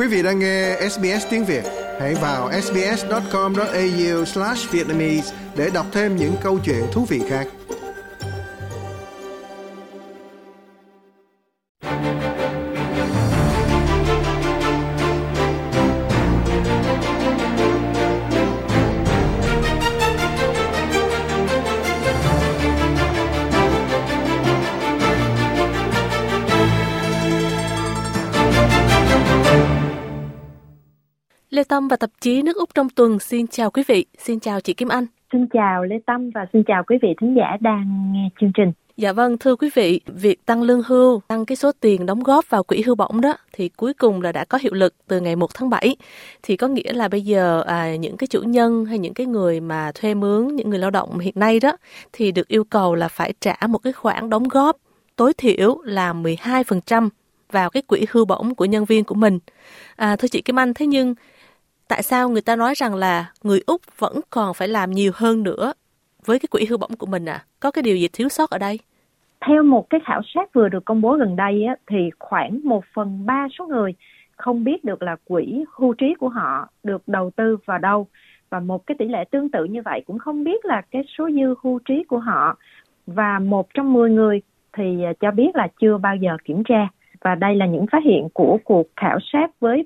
Quý vị đang nghe SBS tiếng Việt. Hãy vào sbs.com.au/vietnamese để đọc thêm những câu chuyện thú vị khác. Lê Tâm và tạp chí Nước Úc trong tuần xin chào quý vị. Xin chào chị Kim Anh. Xin chào Lê Tâm và xin chào quý vị thính giả đang nghe chương trình. Dạ vâng, thưa quý vị, việc tăng lương hưu, tăng cái số tiền đóng góp vào quỹ hưu bổng đó thì cuối cùng là đã có hiệu lực từ ngày 1 tháng 7. Thì có nghĩa là bây giờ những cái chủ nhân hay những cái người mà thuê mướn, những người lao động hiện nay đó thì được yêu cầu là phải trả một cái khoản đóng góp tối thiểu là 12% vào cái quỹ hưu bổng của nhân viên của mình. Thưa chị Kim Anh, thế nhưng tại sao người ta nói rằng là người Úc vẫn còn phải làm nhiều hơn nữa với cái quỹ hưu bổng của mình ạ? Có cái điều gì thiếu sót ở đây? Theo một cái khảo sát vừa được công bố gần đây á, thì khoảng 1/3 số người không biết được là quỹ hưu trí của họ được đầu tư vào đâu. Và một cái tỷ lệ tương tự như vậy cũng không biết là cái số dư hưu trí của họ. Và 1 trong 10 người thì cho biết là chưa bao giờ kiểm tra. Và đây là những phát hiện của cuộc khảo sát với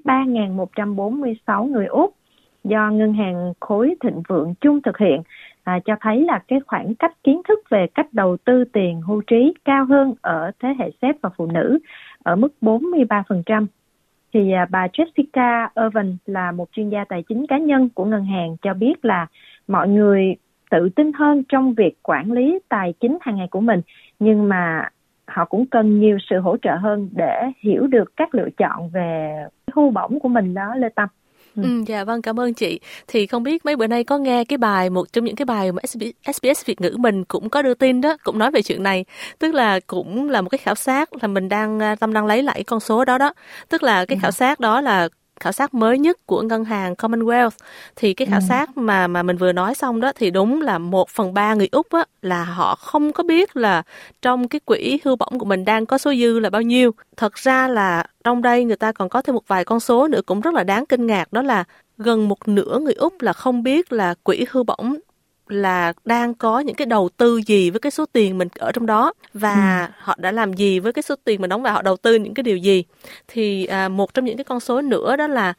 3.146 người Úc do Ngân hàng Khối Thịnh Vượng Chung thực hiện, cho thấy là cái khoảng cách kiến thức về cách đầu tư tiền hưu trí cao hơn ở thế hệ Z và phụ nữ ở mức 43%. Thì bà Jessica Irvin là một chuyên gia tài chính cá nhân của ngân hàng cho biết là mọi người tự tin hơn trong việc quản lý tài chính hàng ngày của mình, nhưng mà họ cũng cần nhiều sự hỗ trợ hơn để hiểu được các lựa chọn về hưu bổng của mình đó, Lê Tâm. Dạ vâng, cảm ơn chị. Thì không biết mấy bữa nay có nghe cái bài, một trong những cái bài mà SBS Việt ngữ mình cũng có đưa tin đó, cũng nói về chuyện này. Tức là cũng là một cái khảo sát là mình đang lấy lại con số đó đó. Tức là cái khảo sát đó là khảo sát mới nhất của ngân hàng Commonwealth. Thì cái khảo sát mà mình vừa nói xong đó thì đúng là 1/3 người Úc á, là họ không có biết là trong cái quỹ hưu bổng của mình đang có số dư là bao nhiêu. Thật ra là trong đây người ta còn có thêm một vài con số nữa cũng rất là đáng kinh ngạc, đó là gần một nửa người Úc là không biết là quỹ hưu bổng là đang có những cái đầu tư gì với cái số tiền mình ở trong đó, và họ đã làm gì với cái số tiền mình đóng vào, họ đầu tư những cái điều gì. Thì một trong những cái con số nữa đó là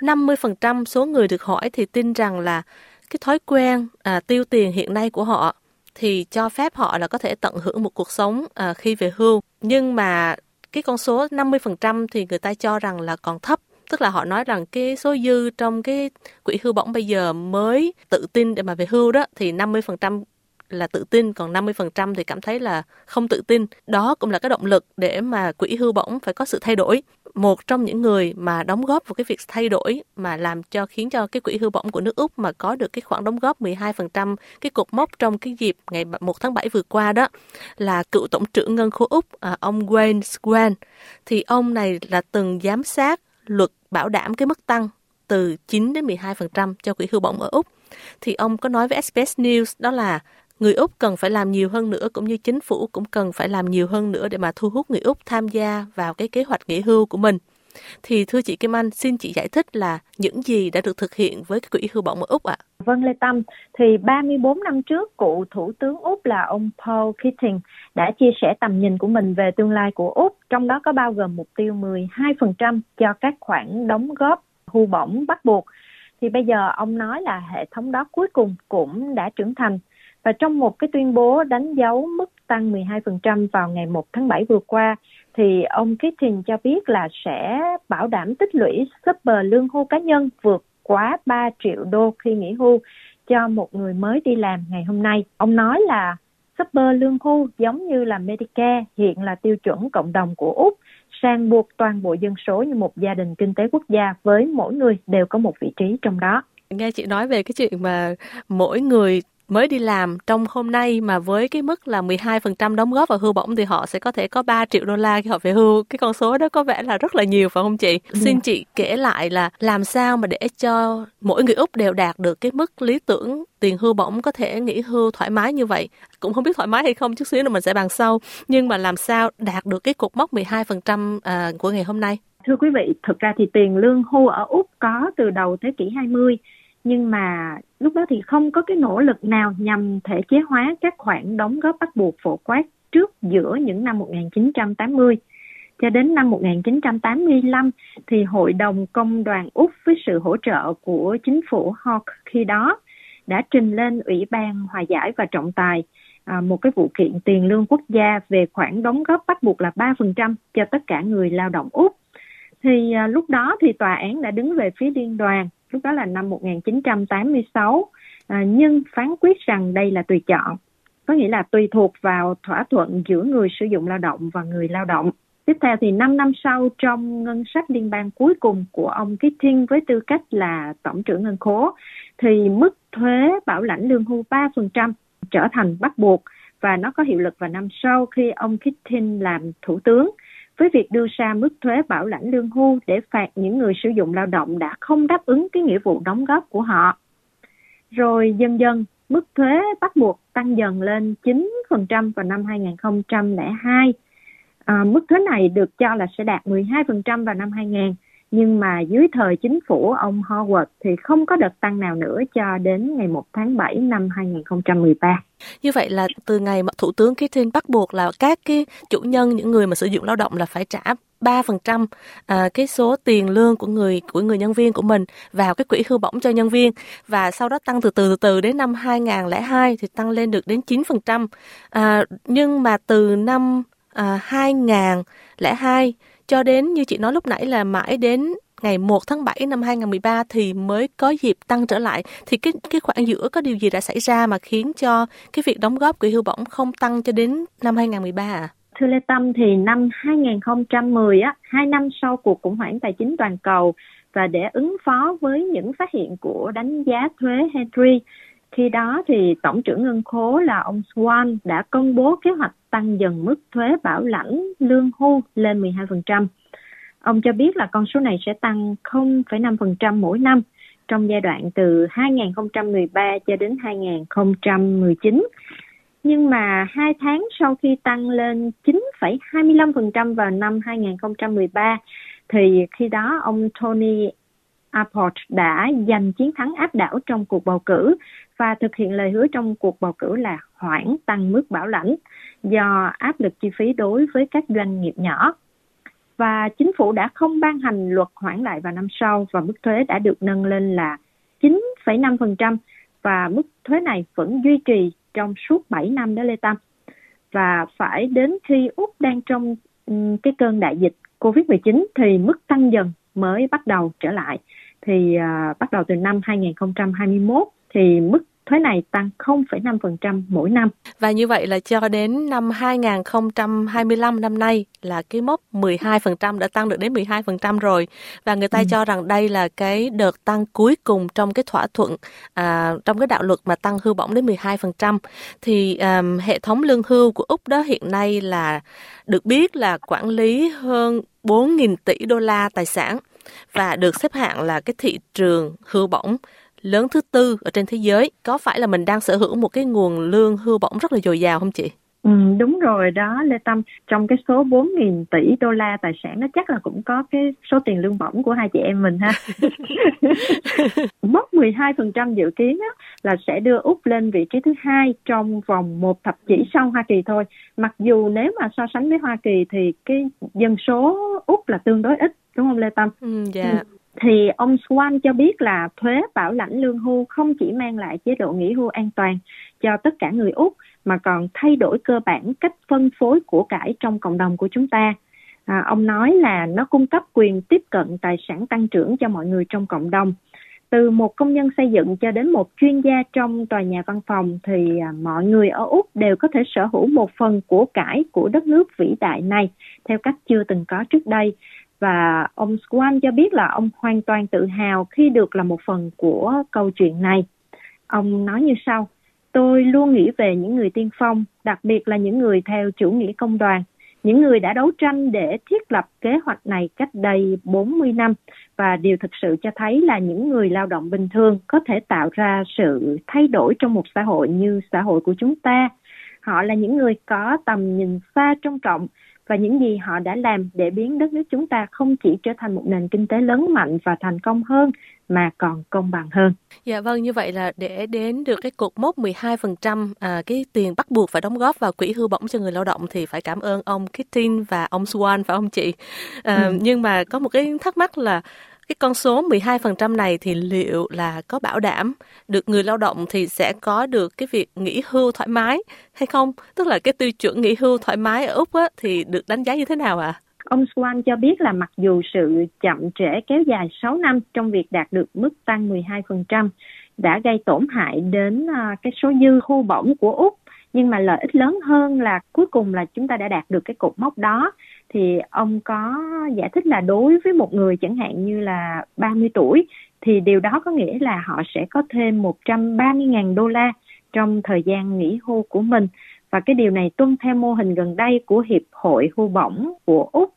50% số người được hỏi thì tin rằng là cái thói quen tiêu tiền hiện nay của họ thì cho phép họ là có thể tận hưởng một cuộc sống khi về hưu. Nhưng mà cái con số 50% thì người ta cho rằng là còn thấp. Tức là họ nói rằng cái số dư trong cái quỹ hưu bổng bây giờ mới tự tin để mà về hưu đó thì 50% là tự tin, còn 50% thì cảm thấy là không tự tin. Đó cũng là cái động lực để mà quỹ hưu bổng phải có sự thay đổi. Một trong những người mà đóng góp vào cái việc thay đổi mà khiến cho cái quỹ hưu bổng của nước Úc mà có được cái khoản đóng góp 12%, cái cột mốc trong cái dịp ngày 1 tháng 7 vừa qua đó là cựu tổng trưởng ngân khố Úc, ông Wayne Swan. Thì ông này là từng giám sát luật bảo đảm cái mức tăng từ 9 đến 12% cho quỹ hưu bổng ở Úc. Thì ông có nói với SBS News đó là người Úc cần phải làm nhiều hơn nữa, cũng như chính phủ cũng cần phải làm nhiều hơn nữa để mà thu hút người Úc tham gia vào cái kế hoạch nghỉ hưu của mình. Thì thưa chị Kim Anh, xin chị giải thích là những gì đã được thực hiện với cái quỹ hưu bổng ở Úc ạ? Vâng Lê Tâm, thì 34 năm trước, cựu Thủ tướng Úc là ông Paul Keating đã chia sẻ tầm nhìn của mình về tương lai của Úc, trong đó có bao gồm mục tiêu 12% cho các khoản đóng góp hưu bổng bắt buộc. Thì bây giờ ông nói là hệ thống đó cuối cùng cũng đã trưởng thành. Và trong một cái tuyên bố đánh dấu mức tăng 12% vào ngày 1 tháng 7 vừa qua, thì ông Keating cho biết là sẽ bảo đảm tích lũy super lương hưu cá nhân vượt quá 3 triệu đô khi nghỉ hưu cho một người mới đi làm ngày hôm nay. Ông nói là super lương hưu giống như là Medicare hiện là tiêu chuẩn cộng đồng của Úc, ràng buộc toàn bộ dân số như một gia đình kinh tế quốc gia với mỗi người đều có một vị trí trong đó. Nghe chị nói về cái chuyện mà mỗi người mới đi làm trong hôm nay mà với cái mức là 12% đóng góp vào hưu bổng thì họ sẽ có thể có 3 triệu đô la khi họ về hưu. Cái con số đó có vẻ là rất là nhiều phải không chị? Xin chị kể lại là làm sao mà để cho mỗi người Úc đều đạt được cái mức lý tưởng tiền hưu bổng có thể nghỉ hưu thoải mái như vậy. Cũng không biết thoải mái hay không, chút xíu nữa mình sẽ bàn sau. Nhưng mà làm sao đạt được cái cột mốc 12% của ngày hôm nay? Thưa quý vị, thực ra thì tiền lương hưu ở Úc có từ đầu thế kỷ 20, nhưng mà lúc đó thì không có cái nỗ lực nào nhằm thể chế hóa các khoản đóng góp bắt buộc phổ quát trước giữa những năm 1980. Cho đến năm 1985 thì Hội đồng Công đoàn Úc với sự hỗ trợ của chính phủ Hawke khi đó đã trình lên Ủy ban Hòa giải và Trọng tài một cái vụ kiện tiền lương quốc gia về khoản đóng góp bắt buộc là 3% cho tất cả người lao động Úc. Thì lúc đó thì tòa án đã đứng về phía liên đoàn, lúc đó là năm 1986, nhưng phán quyết rằng đây là tùy chọn, có nghĩa là tùy thuộc vào thỏa thuận giữa người sử dụng lao động và người lao động. Tiếp theo thì 5 năm sau, trong ngân sách liên bang cuối cùng của ông Keating với tư cách là tổng trưởng ngân khố, thì mức thuế bảo lãnh lương hưu 3% trở thành bắt buộc và nó có hiệu lực vào năm sau khi ông Keating làm thủ tướng, với việc đưa ra mức thuế bảo lãnh lương hưu để phạt những người sử dụng lao động đã không đáp ứng cái nghĩa vụ đóng góp của họ. Rồi dần dần, mức thuế bắt buộc tăng dần lên 9% vào năm 2002. Mức thuế này được cho là sẽ đạt 12% vào năm 2000, nhưng mà dưới thời chính phủ ông Howard thì không có đợt tăng nào nữa cho đến ngày 1 tháng 7 năm 2013. Như vậy là từ ngày mà Thủ tướng Keating bắt buộc là các cái chủ nhân, những người mà sử dụng lao động là phải trả 3% cái số tiền lương của người nhân viên của mình vào cái quỹ hưu bổng cho nhân viên, và sau đó tăng từ từ đến năm 2002 thì tăng lên được đến 9%. Nhưng mà từ năm 2002 cho đến như chị nói lúc nãy là mãi đến ngày 1 tháng 7 năm 2013 thì mới có dịp tăng trở lại. Thì cái khoảng giữa có điều gì đã xảy ra mà khiến cho cái việc đóng góp quỹ hưu bổng không tăng cho đến năm 2013 ạ? Thưa Lê Tâm, thì năm 2010, 2 năm sau cuộc khủng hoảng tài chính toàn cầu và để ứng phó với những phát hiện của đánh giá thuế Henry, khi đó thì Tổng trưởng Ngân khố là ông Swan đã công bố kế hoạch tăng dần mức thuế bảo lãnh lương hưu lên 12%. Ông cho biết là con số này sẽ tăng 0,5% mỗi năm trong giai đoạn từ 2013 cho đến 2019. Nhưng mà 2 tháng sau khi tăng lên 9,25% vào năm 2013, thì khi đó ông Tony Abbott đã giành chiến thắng áp đảo trong cuộc bầu cử và thực hiện lời hứa trong cuộc bầu cử là hoãn tăng mức bảo lãnh do áp lực chi phí đối với các doanh nghiệp nhỏ. Và chính phủ đã không ban hành luật hoãn lại vào năm sau và mức thuế đã được nâng lên là 9,5% và mức thuế này vẫn duy trì trong suốt 7 năm đó Lê Tâm. Và phải đến khi Úc đang trong cái cơn đại dịch Covid-19 thì mức tăng dần mới bắt đầu trở lại. Thì bắt đầu từ năm 2021 thì mức thuế này tăng 0,5% mỗi năm. Và như vậy là cho đến năm 2025 năm nay là cái mốc 12% đã tăng được đến 12% rồi. Và người ta cho rằng đây là cái đợt tăng cuối cùng trong cái thỏa thuận, trong cái đạo luật mà tăng hưu bổng đến 12%. Thì hệ thống lương hưu của Úc đó hiện nay là được biết là quản lý hơn 4.000 tỷ đô la tài sản và được xếp hạng là cái thị trường hưu bổng lớn thứ 4 ở trên thế giới. Có phải là mình đang sở hữu một cái nguồn lương hưu bổng rất là dồi dào không chị? Đúng rồi đó Lê Tâm. Trong cái số 4.000 tỷ đô la tài sản đó chắc là cũng có cái số tiền lương bổng của hai chị em mình ha. Mốc 12% dự kiến là sẽ đưa Úc lên vị trí thứ 2 trong vòng 1 thập kỷ sau Hoa Kỳ thôi. Mặc dù nếu mà so sánh với Hoa Kỳ thì cái dân số Úc là tương đối ít, đúng không Lê Tâm? Thì ông Swan cho biết là thuế bảo lãnh lương hưu không chỉ mang lại chế độ nghỉ hưu an toàn cho tất cả người Úc mà còn thay đổi cơ bản cách phân phối của cải trong cộng đồng của chúng ta. Ông nói là nó cung cấp quyền tiếp cận tài sản tăng trưởng cho mọi người trong cộng đồng. Từ một công nhân xây dựng cho đến một chuyên gia trong tòa nhà văn phòng thì mọi người ở Úc đều có thể sở hữu một phần của cải của đất nước vĩ đại này theo cách chưa từng có trước đây. Và ông Swan cho biết là ông hoàn toàn tự hào khi được là một phần của câu chuyện này. Ông nói như sau: tôi luôn nghĩ về những người tiên phong, đặc biệt là những người theo chủ nghĩa công đoàn, những người đã đấu tranh để thiết lập kế hoạch này cách đây 40 năm. Và điều thực sự cho thấy là những người lao động bình thường có thể tạo ra sự thay đổi trong một xã hội như xã hội của chúng ta. Họ là những người có tầm nhìn xa trông rộng và những gì họ đã làm để biến đất nước chúng ta không chỉ trở thành một nền kinh tế lớn mạnh và thành công hơn, mà còn công bằng hơn. Dạ vâng, như vậy là để đến được cái cột mốc 12% cái tiền bắt buộc phải đóng góp vào quỹ hưu bổng cho người lao động thì phải cảm ơn ông Keating và ông Swan, phải không chị? Nhưng mà có một cái thắc mắc là cái con số 12% này thì liệu là có bảo đảm được người lao động thì sẽ có được cái việc nghỉ hưu thoải mái hay không? Tức là cái tiêu chuẩn nghỉ hưu thoải mái ở Úc á, thì được đánh giá như thế nào ạ? Ông Swan cho biết là mặc dù sự chậm trễ kéo dài 6 năm trong việc đạt được mức tăng 12% đã gây tổn hại đến cái số dư hưu bổng của Úc, nhưng mà lợi ích lớn hơn là cuối cùng là chúng ta đã đạt được cái cột mốc đó. Thì ông có giải thích là đối với một người chẳng hạn như là 30 tuổi thì điều đó có nghĩa là họ sẽ có thêm 130.000 đô la trong thời gian nghỉ hưu của mình. Và cái điều này tuân theo mô hình gần đây của Hiệp hội hưu bổng của Úc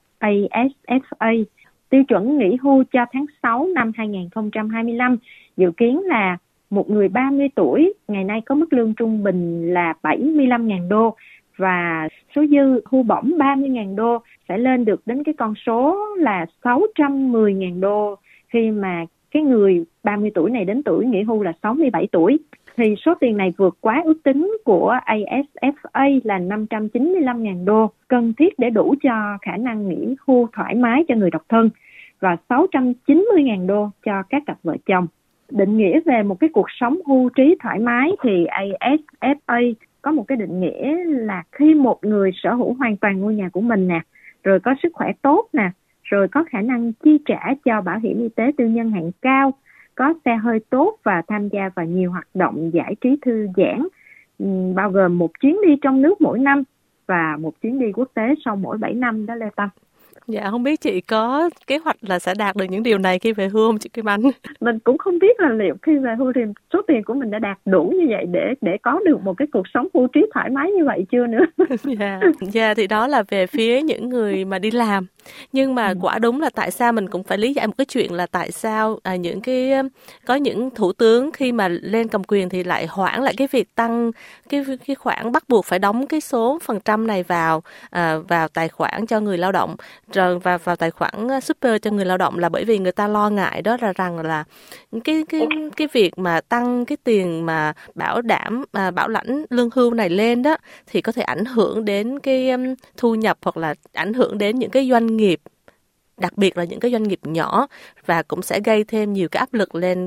ASFA. Tiêu chuẩn nghỉ hưu cho tháng 6 năm 2025 dự kiến là một người 30 tuổi ngày nay có mức lương trung bình là 75.000 đô và số dư hưu bổng 30.000 đô sẽ lên được đến cái con số là 610.000 đô khi mà cái người 30 tuổi này đến tuổi nghỉ hưu là 67 tuổi. Thì số tiền này vượt quá ước tính của ASFA là 595.000 đô, cần thiết để đủ cho khả năng nghỉ hưu thoải mái cho người độc thân và 690.000 đô cho các cặp vợ chồng. Định nghĩa về một cái cuộc sống hưu trí thoải mái thì ASFA có một cái định nghĩa là khi một người sở hữu hoàn toàn ngôi nhà của mình nè, rồi có sức khỏe tốt nè, rồi có khả năng chi trả cho bảo hiểm y tế tư nhân hạng cao, có xe hơi tốt và tham gia vào nhiều hoạt động giải trí thư giãn, bao gồm một chuyến đi trong nước mỗi năm và một chuyến đi quốc tế sau mỗi 7 năm đó Lê Tâm. Dạ, không biết chị có kế hoạch là sẽ đạt được những điều này khi về hưu không chị Kim Anh? Mình cũng không biết là liệu khi về hưu thì số tiền của mình đã đạt đủ như vậy để có được một cái cuộc sống hưu trí thoải mái như vậy chưa nữa. Dạ, thì đó là về phía những người mà đi làm. Nhưng mà quả đúng là tại sao mình cũng phải lý giải một cái chuyện là tại sao có những thủ tướng khi mà lên cầm quyền thì lại hoãn lại cái việc tăng cái khoản bắt buộc phải đóng cái số phần trăm này vào tài khoản cho người lao động rồi và vào tài khoản super cho người lao động, là bởi vì người ta lo ngại đó là rằng là cái việc mà tăng cái tiền mà bảo lãnh lương hưu này lên đó thì có thể ảnh hưởng đến cái thu nhập hoặc là ảnh hưởng đến những cái doanh nghiệp, đặc biệt là những cái doanh nghiệp nhỏ, và cũng sẽ gây thêm nhiều cái áp lực lên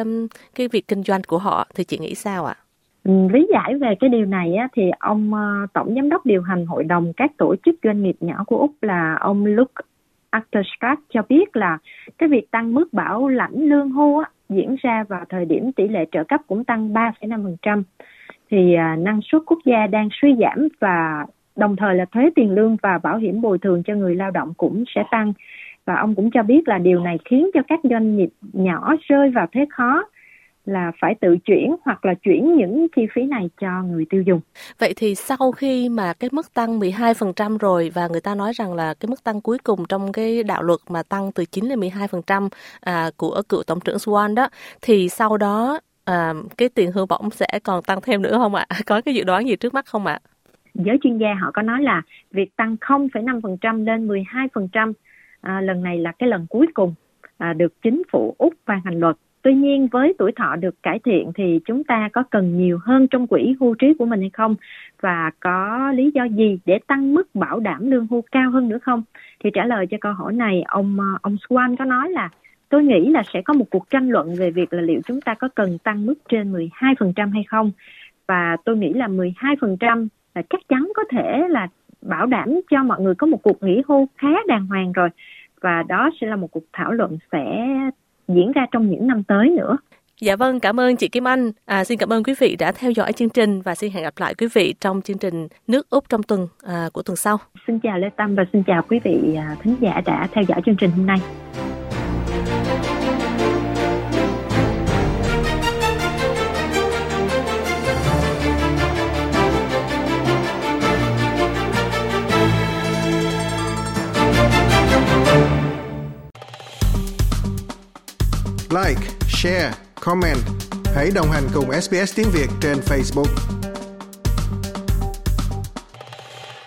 cái việc kinh doanh của họ. Thì chị nghĩ sao ạ? Lý giải về cái điều này á, thì ông tổng giám đốc điều hành hội đồng các tổ chức doanh nghiệp nhỏ của Úc là ông Luke Ackerstrack cho biết là cái việc tăng mức bảo lãnh lương hưu á, diễn ra vào thời điểm tỷ lệ trợ cấp cũng tăng 3,5%. Thì năng suất quốc gia đang suy giảm và đồng thời là thuế tiền lương và bảo hiểm bồi thường cho người lao động cũng sẽ tăng. Và ông cũng cho biết là điều này khiến cho các doanh nghiệp nhỏ rơi vào thế khó là phải tự chuyển hoặc là chuyển những chi phí này cho người tiêu dùng. Vậy thì sau khi mà cái mức tăng 12% rồi và người ta nói rằng là cái mức tăng cuối cùng trong cái đạo luật mà tăng từ 9 lên 12% của cựu Tổng trưởng Swan đó, thì sau đó cái tiền hưu bổng sẽ còn tăng thêm nữa không ạ? Có cái dự đoán gì trước mắt không ạ? Giới chuyên gia họ có nói là việc tăng 0,5% lên 12% lần này là cái lần cuối cùng được chính phủ Úc ban hành luật. Tuy nhiên với tuổi thọ được cải thiện thì chúng ta có cần nhiều hơn trong quỹ hưu trí của mình hay không? Và có lý do gì để tăng mức bảo đảm lương hưu cao hơn nữa không? Thì trả lời cho câu hỏi này, ông Swan có nói là tôi nghĩ là sẽ có một cuộc tranh luận về việc là liệu chúng ta có cần tăng mức trên 12% hay không. Và tôi nghĩ là 12% là chắc chắn có thể là bảo đảm cho mọi người có một cuộc nghỉ hưu khá đàng hoàng rồi. Và đó sẽ là một cuộc thảo luận sẽ diễn ra trong những năm tới nữa. Dạ vâng, cảm ơn chị Kim Anh. Xin cảm ơn quý vị đã theo dõi chương trình và xin hẹn gặp lại quý vị trong chương trình Nước Úc trong tuần của tuần sau. Xin chào Lê Tâm và xin chào quý vị thính giả đã theo dõi chương trình hôm nay. Like, share, comment. Hãy đồng hành cùng SBS tiếng Việt trên Facebook.